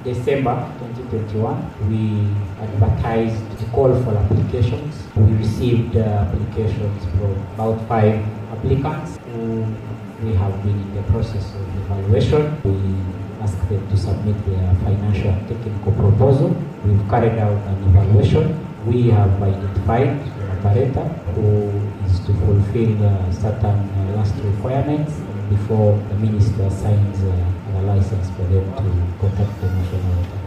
December 2021, we advertised the call for applications. We received applications from about 5 applicants who we have been in the process of evaluation. We asked them to submit their financial and technical proposal. We've carried out an evaluation. We have identified an operator who is to fulfill certain last requirements before the minister signs a license for them to contact the national authority.